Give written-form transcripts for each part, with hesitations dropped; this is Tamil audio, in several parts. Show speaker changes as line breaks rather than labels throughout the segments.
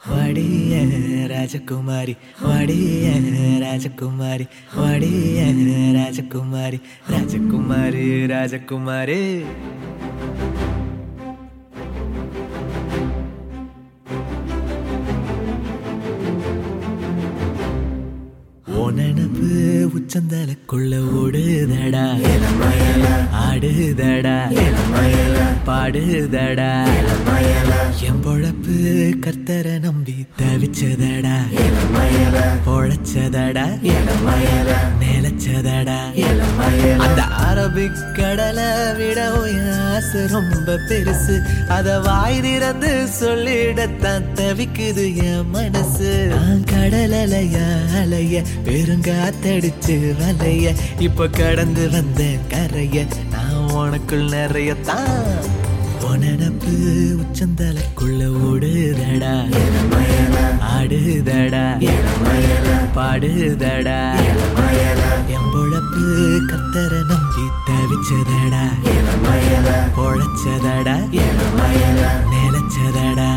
வாடிய ராஜகுமாரி வாடிய ராஜகுமாரி வாடிய ராஜகுமாரி ராஜகுமாரி ராஜகுமாரி நினப்பு உச்சந்தலுக்குள்ள ஓடுதடா ஆடுதடா பாடுதடா என் பொழப்பு கர்த்தரை நம்பி தவிச்சதடா பொழைச்சதடா நிலச்சதடா அந்த அரபிக் கடலை விட ஆசை ரொம்ப பெருசு அத வாய் திறந்து சொல்லிடத்தான் தவிக்குது என் மனசு கடலைய அலைய பெருங்காத்தடிச்சு வலைய இப்ப கடந்து வந்த கரைய நான் உனக்குள் நிறையத்தான் நினப்பு உச்சந்தலுக்குள்ள ஓடுதடா ஆடுதடா பாடுதடா என் பொழப்பு கர்த்தரை நம்பி தவிச்சதடா பொழைச்சதடா நிலச்சதடா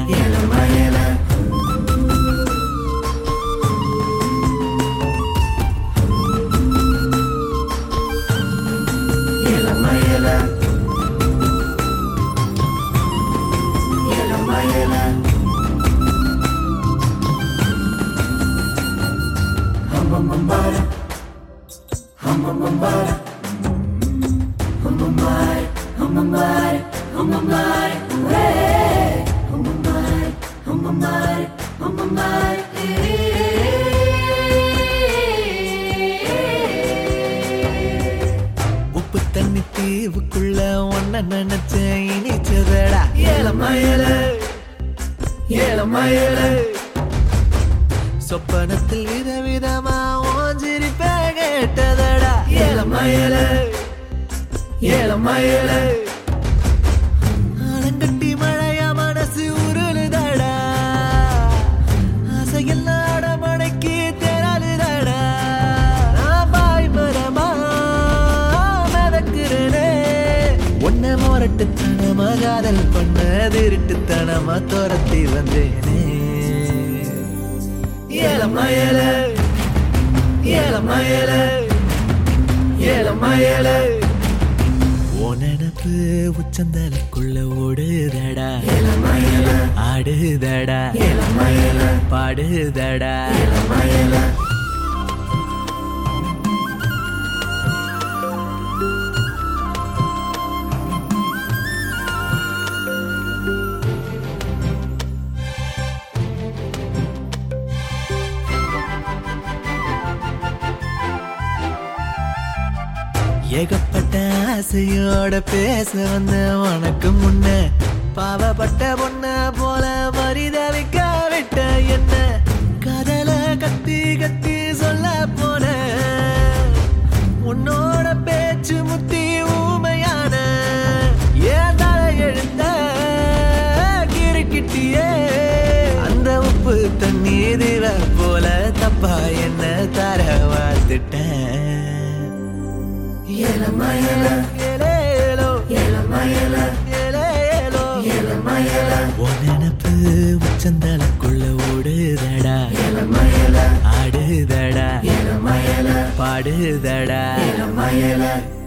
உப்பு தண்ணி தீவுக்குள்ள ஒன்ன நினைச்ச இனிச்சதடா ஏழமயல சொப்பனத்தில் விதவிதமா ஓஞ்சிரிப்ப கேட்டதடா ஏழமயல ஆலங்கட்டி மழையா மனசு உருளுதடா ஆசையெல்லாட மழைக்கு திரளுதடா நான் பாய் மரமா மிதக்குறனே உன்னை மொரட்டுத்தனமா காதல் பண்ண திருட்டுத்தனமா துரத்தி வந்தேனே நினப்பு உச்சந்தலுக்குள்ள ஓடுதடா ஆடுதடா பாடுதடா ஏகப்பட்ட ஆசையோட பேச வந்த உனக்கு முன்ன பாவப்பட்ட பொண்ண போல மரிதவிக்க விட்ட என்ன கதல கத்தி கத்தி சொல்ல போன உன்னோட பேச்சு முத்தி ஊமையான ஏன் தலை எழுந்த கிறுக்கிட்டியே அந்த உப்பு தண்ணீர் போல தப்பா என்ன தர வாழ்த்துட்டேன் நினப்பு உச்சந்தலுக்குள்ள ஓடுதடா ஆடுதடா பாடுதடா